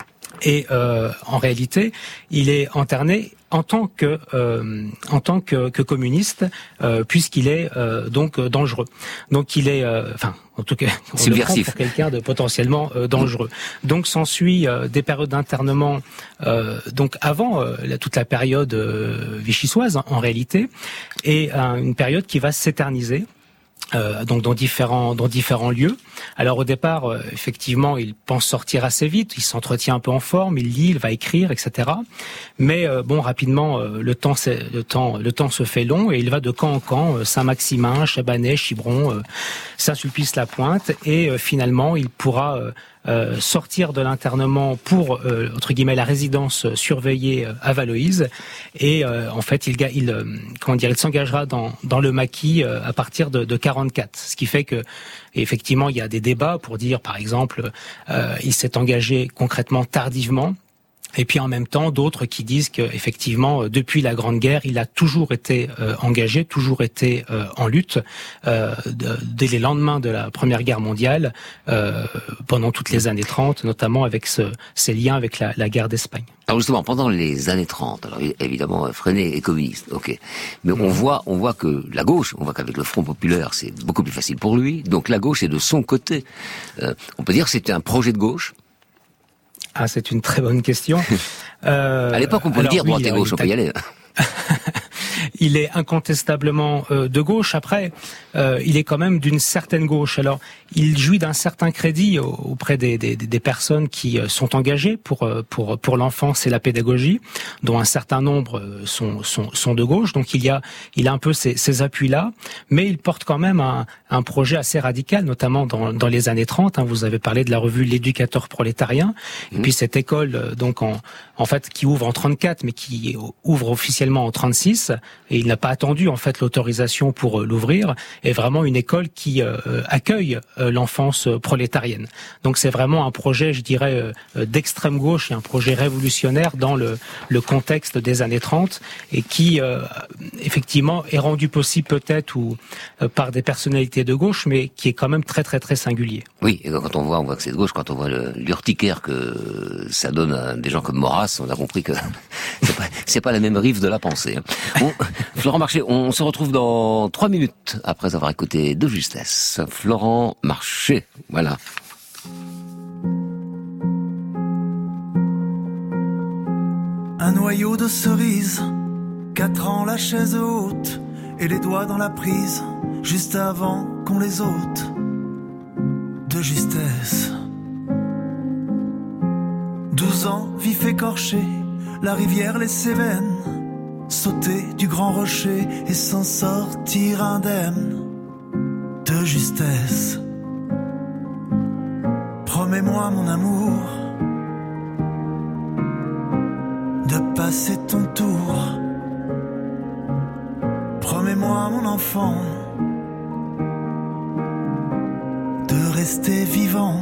Et euh, en réalité, il est interné en tant que euh, en tant que, que communiste, euh, puisqu'il est euh, donc dangereux. Donc il est, euh, enfin, en tout cas, on le prend pour quelqu'un de potentiellement euh, dangereux. Donc s'ensuit euh, des périodes d'internement, euh, donc avant euh, la, toute la période euh, vichysoise en réalité, et euh, une période qui va s'éterniser. Euh, donc dans différents dans différents lieux. Alors au départ, euh, effectivement, il pense sortir assez vite. Il s'entretient un peu en forme. Il lit, il va écrire, et cetera. Mais euh, bon, rapidement, euh, le temps c'est, le temps le temps se fait long et il va de camp en camp, euh, Saint-Maximin, Chabanais, Chibron, euh, Saint-Sulpice-la-Pointe, et euh, finalement, il pourra euh, Euh, sortir de l'internement pour euh, entre guillemets la résidence surveillée euh, à Valoïse, et euh, en fait il, il euh, comment dire il s'engagera dans dans le maquis euh, à partir de, de quarante-quatre, ce qui fait que effectivement il y a des débats pour dire par exemple euh, il s'est engagé concrètement tardivement. Et puis en même temps, d'autres qui disent qu'effectivement, depuis la Grande Guerre, il a toujours été euh, engagé, toujours été euh, en lutte, euh, de, dès les lendemains de la Première Guerre mondiale, euh, pendant toutes les années trente, notamment avec ce, ces liens avec la, la guerre d'Espagne. Alors justement, pendant les années trente, alors évidemment, Freinet est communiste, ok, mais on voit, on voit que la gauche, on voit qu'avec le Front populaire, c'est beaucoup plus facile pour lui, donc la gauche est de son côté. Euh, on peut dire que c'était un projet de gauche. Ah, c'est une très bonne question. Euh, à l'époque, on peut alors, dire droite oui, et gauche, on peut y aller. Il est incontestablement euh, de gauche. Après, euh, il est quand même d'une certaine gauche. Alors, il jouit d'un certain crédit auprès des, des, des personnes qui sont engagées pour pour pour l'enfance et la pédagogie, dont un certain nombre sont sont, sont de gauche. Donc, il y a il a un peu ces, ces appuis-là, mais il porte quand même un, un projet assez radical, notamment dans dans les années trente. Hein, vous avez parlé de la revue L'Éducateur prolétarien, mmh. et puis cette école donc en en fait, qui ouvre en trente-quatre, mais qui ouvre officiellement en trente-six, et il n'a pas attendu en fait l'autorisation pour euh, l'ouvrir, est vraiment une école qui euh, accueille euh, l'enfance prolétarienne. Donc c'est vraiment un projet, je dirais, euh, d'extrême gauche et un projet révolutionnaire dans le, le contexte des années trente, et qui euh, effectivement est rendu possible peut-être ou euh, par des personnalités de gauche, mais qui est quand même très très très singulier. Oui, et quand on voit, on voit que c'est de gauche, quand on voit le, l'urticaire que ça donne à des gens comme Maurras, on a compris que c'est pas, c'est pas la même rive de la pensée. Bon, Florent Marché, on se retrouve dans trois minutes après avoir écouté De Justesse. Florent Marché, voilà. Un noyau de cerise, quatre ans la chaise haute, et les doigts dans la prise, juste avant qu'on les ôte. De justesse. Douze ans, vif écorché, la rivière les Cévennes, sauter du grand rocher et s'en sortir indemne. De justesse. Promets-moi mon amour de passer ton tour. Promets-moi mon enfant de rester vivant.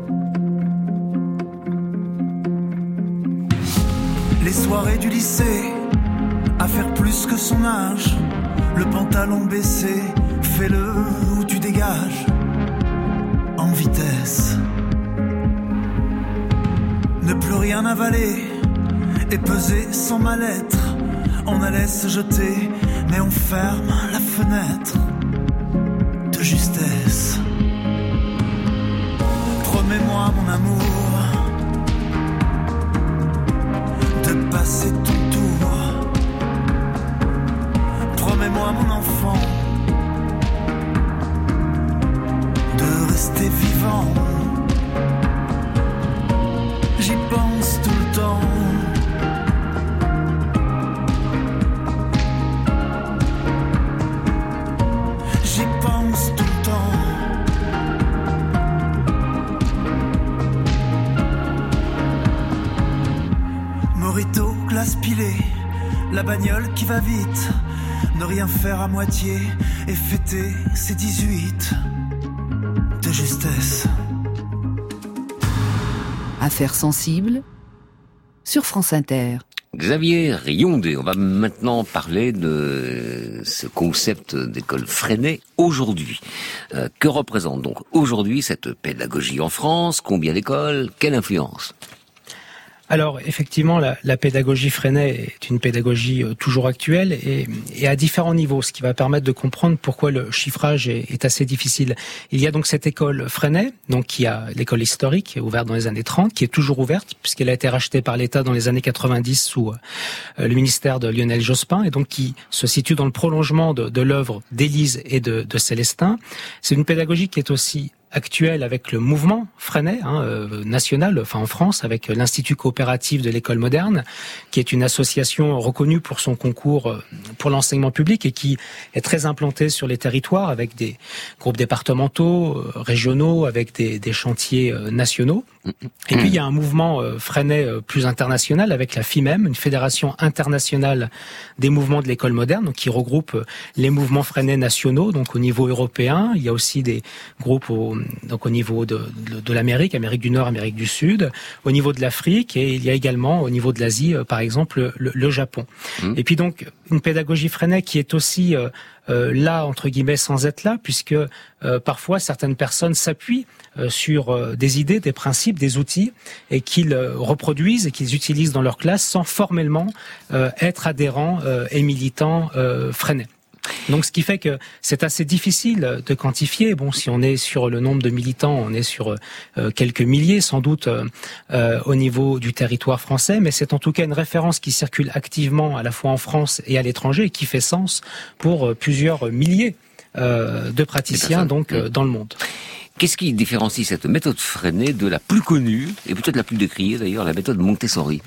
Les soirées du lycée, à faire plus que son âge, le pantalon baissé, fais-le ou tu dégages, en vitesse. Ne plus rien avaler et peser sans mal-être, on a laisse jeter, mais on ferme la fenêtre. De justesse. Promets-moi mon amour de passer ton tour. Promets-moi mon enfant de rester vivant. J'y pense tout le temps. J'y pense tout le temps. Morito, glace pilée, la bagnole qui va vite, ne rien faire à moitié et fêter ses dix-huit. De justesse. Affaires sensibles sur France Inter. Xavier Riondé, on va maintenant parler de ce concept d'école Freinet aujourd'hui. Euh, que représente donc aujourd'hui cette pédagogie en France? Combien d'écoles? Quelle influence? Alors effectivement, la, la pédagogie Freinet est une pédagogie euh, toujours actuelle et, et à différents niveaux, ce qui va permettre de comprendre pourquoi le chiffrage est, est assez difficile. Il y a donc cette école Freinet, donc qui a l'école historique, ouverte dans les années trente, qui est toujours ouverte puisqu'elle a été rachetée par l'État dans les années quatre-vingt-dix sous euh, le ministère de Lionel Jospin, et donc qui se situe dans le prolongement de, de l'œuvre d'Élise et de, de Célestin. C'est une pédagogie qui est aussi actuelle avec le mouvement Freinet hein, euh, national, enfin en France, avec l'Institut coopératif de l'école moderne, qui est une association reconnue pour son concours euh, pour l'enseignement public et qui est très implantée sur les territoires avec des groupes départementaux, euh, régionaux, avec des, des chantiers euh, nationaux. Et puis il y a un mouvement euh, Freinet euh, plus international avec la F I M E M, une fédération internationale des mouvements de l'école moderne, donc qui regroupe euh, les mouvements Freinet nationaux, donc au niveau européen. Il y a aussi des groupes au, donc au niveau de, de, de l'Amérique, Amérique du Nord, Amérique du Sud, au niveau de l'Afrique, et il y a également au niveau de l'Asie, euh, par exemple le, le Japon. Mmh. Et puis donc une pédagogie Freinet qui est aussi euh, Euh, là, entre guillemets, sans être là, puisque euh, parfois certaines personnes s'appuient euh, sur euh, des idées, des principes, des outils, et qu'ils euh, reproduisent et qu'ils utilisent dans leur classe sans formellement euh, être adhérents euh, et militants euh, Freinet. Donc, ce qui fait que c'est assez difficile de quantifier. Bon, si on est sur le nombre de militants, on est sur euh, quelques milliers, sans doute, euh, euh, au niveau du territoire français. Mais c'est en tout cas une référence qui circule activement à la fois en France et à l'étranger et qui fait sens pour euh, plusieurs milliers euh, de praticiens, donc, euh, dans le monde. Qu'est-ce qui différencie cette méthode Freinet de la plus connue, et peut-être la plus décriée d'ailleurs, la méthode Montessori?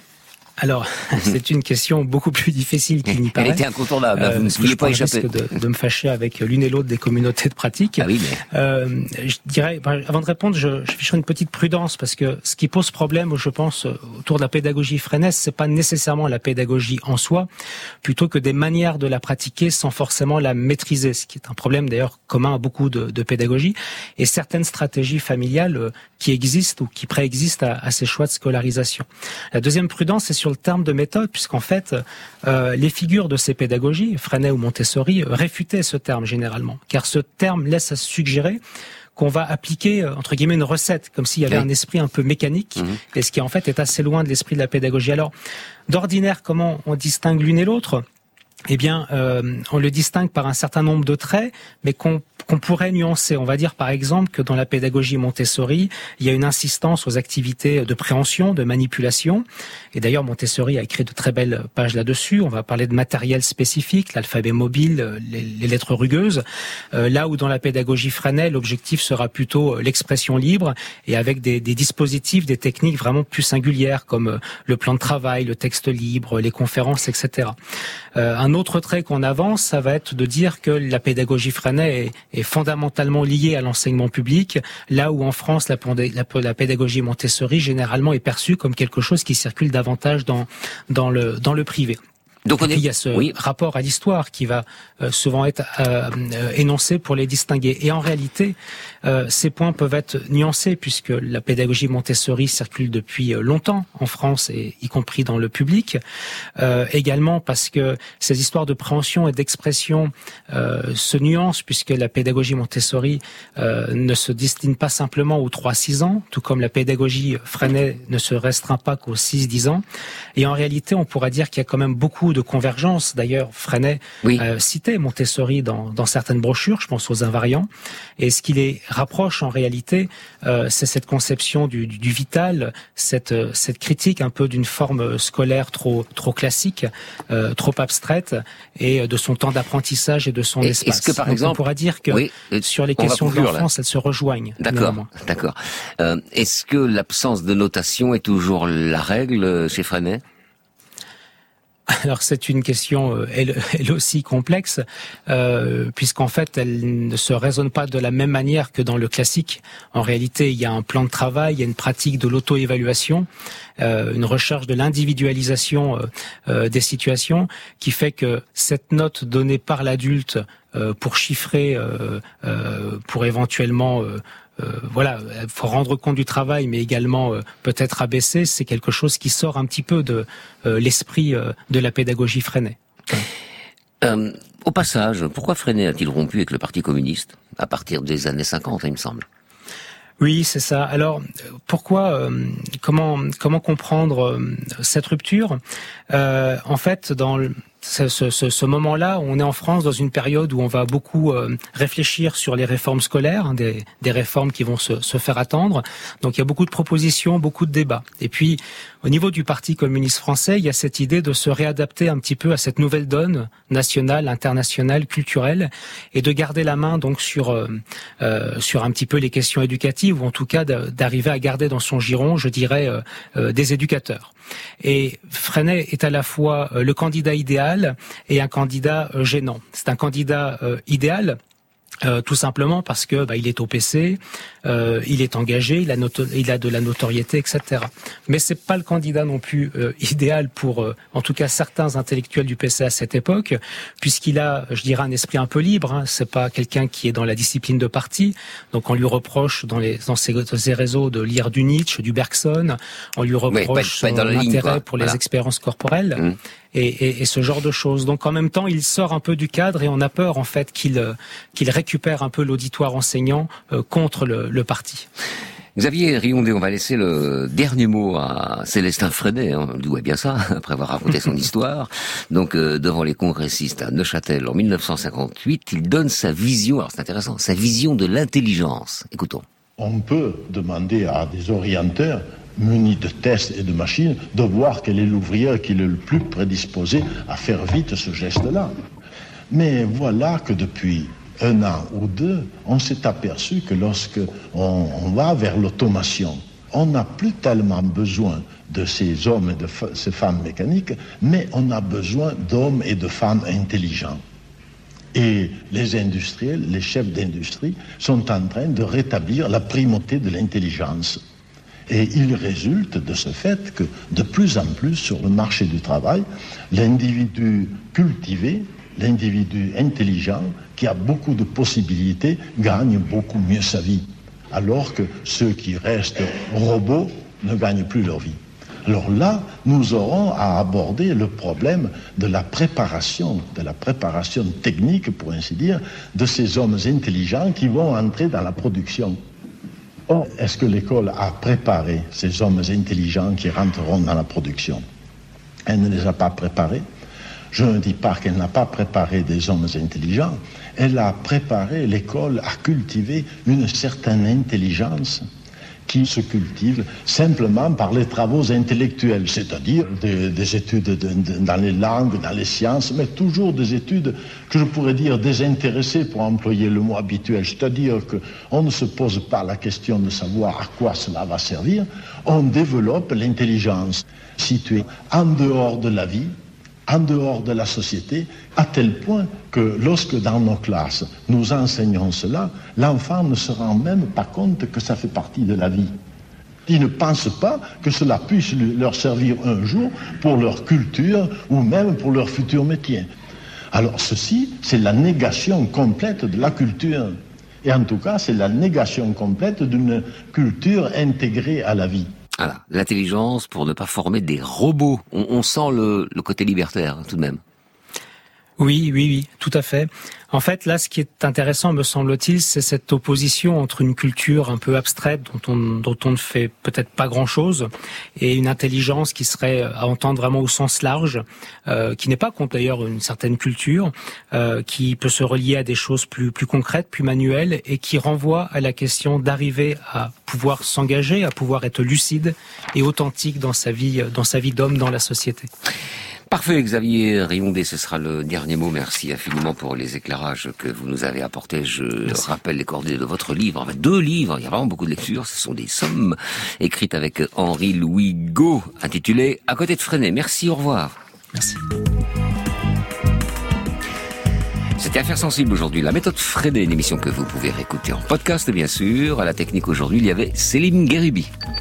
Alors, c'est une question beaucoup plus difficile qu'il n'y paraît. Elle était incontournable, euh, vous ne pouviez pas échapper. Je de, de me fâcher avec l'une et l'autre des communautés de pratique. Ah oui, mais... euh, je dirais, avant de répondre, je, je ficherai une petite prudence, parce que ce qui pose problème, je pense, autour de la pédagogie freinesque, c'est pas nécessairement la pédagogie en soi, plutôt que des manières de la pratiquer sans forcément la maîtriser, ce qui est un problème d'ailleurs commun à beaucoup de, de pédagogie, et certaines stratégies familiales qui existent ou qui préexistent à, à ces choix de scolarisation. La deuxième prudence, c'est sur le terme de méthode, puisqu'en fait, euh, les figures de ces pédagogies, Freinet ou Montessori, réfutaient ce terme généralement, car ce terme laisse à suggérer qu'on va appliquer, entre guillemets, une recette, comme s'il y avait oui. un esprit un peu mécanique, mmh. et ce qui en fait est assez loin de l'esprit de la pédagogie. Alors, d'ordinaire, comment on distingue l'une et l'autre ? Eh bien, euh, on le distingue par un certain nombre de traits, mais qu'on qu'on pourrait nuancer. On va dire par exemple que dans la pédagogie Montessori, il y a une insistance aux activités de préhension, de manipulation. Et d'ailleurs, Montessori a écrit de très belles pages là-dessus. On va parler de matériel spécifique, l'alphabet mobile, les, les lettres rugueuses. Euh, là où dans la pédagogie Freinet, l'objectif sera plutôt l'expression libre et avec des, des dispositifs, des techniques vraiment plus singulières comme le plan de travail, le texte libre, les conférences, et cetera. Euh, un autre trait qu'on avance, ça va être de dire que la pédagogie Freinet est est fondamentalement liée à l'enseignement public, là où en France, la, la, la pédagogie Montessori, généralement, est perçue comme quelque chose qui circule davantage dans, dans, le, dans le privé. Donc on est... Il y a ce oui. rapport à l'histoire qui va euh, souvent être euh, euh, énoncé pour les distinguer. Et en réalité, euh, ces points peuvent être nuancés puisque la pédagogie Montessori circule depuis longtemps en France, et y compris dans le public. Euh, également parce que ces histoires de préhension et d'expression euh, se nuancent puisque la pédagogie Montessori euh, ne se destine pas simplement aux trois six ans, tout comme la pédagogie Freinet ne se restreint pas qu'aux six dix ans. Et en réalité, on pourra dire qu'il y a quand même beaucoup de convergence. D'ailleurs, Freinet oui. euh, citait Montessori dans, dans certaines brochures, je pense aux invariants. Et ce qui les rapproche en réalité, euh, c'est cette conception du, du, du vital, cette, cette critique un peu d'une forme scolaire trop, trop classique, euh, trop abstraite, et de son temps d'apprentissage et de son et, espace. Est-ce que par Donc, exemple, on pourra dire que oui, sur les questions de l'enfance, elles se rejoignent. D'accord, d'accord. Euh, est-ce que l'absence de notation est toujours la règle chez Freinet ? Alors c'est une question, euh, elle, elle aussi complexe, euh, puisqu'en fait elle ne se raisonne pas de la même manière que dans le classique. En réalité, il y a un plan de travail, il y a une pratique de l'auto-évaluation, euh, une recherche de l'individualisation euh, euh, des situations, qui fait que cette note donnée par l'adulte euh, pour chiffrer, euh, euh, pour éventuellement euh, Euh, voilà, il faut rendre compte du travail, mais également euh, peut-être abaisser, c'est quelque chose qui sort un petit peu de euh, l'esprit euh, de la pédagogie Freinet. Euh, au passage, pourquoi Freinet a-t-il rompu avec le Parti communiste à partir des années cinquante, il me semble ? Oui, c'est ça. Alors, pourquoi, euh, comment, comment comprendre euh, cette rupture ? euh, En fait, dans le, ce, ce, ce moment-là, on est en France dans une période où on va beaucoup euh, réfléchir sur les réformes scolaires, hein, des, des réformes qui vont se, se faire attendre. Donc, il y a beaucoup de propositions, beaucoup de débats. Et puis, au niveau du Parti communiste français, il y a cette idée de se réadapter un petit peu à cette nouvelle donne nationale, internationale, culturelle, et de garder la main donc sur euh, euh, sur un petit peu les questions éducatives, ou en tout cas d'arriver à garder dans son giron, je dirais, euh, euh, des éducateurs. Et Freinet est à la fois euh, le candidat idéal et un candidat euh, gênant. C'est un candidat euh, idéal. Euh, tout simplement parce que bah, il est au P C, euh, il est engagé, il a, noto- il a de la notoriété, et cetera. Mais c'est pas le candidat non plus euh, idéal pour, euh, en tout cas, certains intellectuels du P C à cette époque, puisqu'il a, je dirais, un esprit un peu libre. Hein. C'est pas quelqu'un qui est dans la discipline de parti. Donc on lui reproche dans, les, dans ses, ses réseaux de lire du Nietzsche, du Bergson. On lui reproche oui, pas, pas son intérêt ligne, pour voilà. les expériences corporelles. Mmh. Et, et, et ce genre de choses. Donc en même temps, il sort un peu du cadre et on a peur en fait qu'il qu'il récupère un peu l'auditoire enseignant euh, contre le, le parti. Xavier Riondé, on va laisser le dernier mot à Célestin Freinet, hein, d'où est bien ça, après avoir raconté son histoire. Donc euh, devant les congressistes à Neuchâtel en mille neuf cent cinquante-huit, il donne sa vision, alors c'est intéressant, sa vision de l'intelligence. Écoutons. On peut demander à des orienteurs munis de tests et de machines, de voir quel est l'ouvrier qui est le plus prédisposé à faire vite ce geste-là. Mais voilà que depuis un an ou deux, on s'est aperçu que lorsque on, on va vers l'automation, on n'a plus tellement besoin de ces hommes et de f- ces femmes mécaniques, mais on a besoin d'hommes et de femmes intelligents. Et les industriels, les chefs d'industrie, sont en train de rétablir la primauté de l'intelligence. Et il résulte de ce fait que de plus en plus sur le marché du travail, l'individu cultivé, l'individu intelligent, qui a beaucoup de possibilités, gagne beaucoup mieux sa vie. Alors que ceux qui restent robots ne gagnent plus leur vie. Alors là, nous aurons à aborder le problème de la préparation, de la préparation technique, pour ainsi dire, de ces hommes intelligents qui vont entrer dans la production. Or, est-ce que l'école a préparé ces hommes intelligents qui rentreront dans la production? Elle ne les a pas préparés. Je ne dis pas qu'elle n'a pas préparé des hommes intelligents. Elle a préparé l'école à cultiver une certaine intelligence qui se cultive simplement par les travaux intellectuels, c'est-à-dire des, des études de, de, dans les langues, dans les sciences, mais toujours des études que je pourrais dire désintéressées, pour employer le mot habituel, c'est-à-dire qu'on ne se pose pas la question de savoir à quoi cela va servir, on développe l'intelligence située en dehors de la vie, en dehors de la société, à tel point que lorsque dans nos classes nous enseignons cela, l'enfant ne se rend même pas compte que ça fait partie de la vie. Ils ne pensent pas que cela puisse leur servir un jour pour leur culture ou même pour leur futur métier. Alors ceci, c'est la négation complète de la culture. Et en tout cas, c'est la négation complète d'une culture intégrée à la vie. Voilà, l'intelligence pour ne pas former des robots. On, on sent le, le côté libertaire, tout de même. Oui, oui, oui, tout à fait. En fait, là, ce qui est intéressant, me semble-t-il, c'est cette opposition entre une culture un peu abstraite, dont on, dont on ne fait peut-être pas grand-chose, et une intelligence qui serait à entendre vraiment au sens large, euh, qui n'est pas contre d'ailleurs une certaine culture, euh, qui peut se relier à des choses plus, plus concrètes, plus manuelles, et qui renvoie à la question d'arriver à pouvoir s'engager, à pouvoir être lucide et authentique dans sa vie, dans sa vie d'homme dans la société. Parfait, Xavier Riondé, ce sera le dernier mot. Merci infiniment pour les éclairages que vous nous avez apportés. Je Merci. rappelle les coordonnées de votre livre. En fait, deux livres, il y a vraiment beaucoup de lectures. Ce sont des sommes écrites avec Henri-Louis Gault, intitulées « À côté de Freinet ». Merci, au revoir. Merci. C'était Affaires sensibles aujourd'hui. La méthode Freinet, une émission que vous pouvez réécouter en podcast, bien sûr. À la technique aujourd'hui, il y avait Céline Guéribi.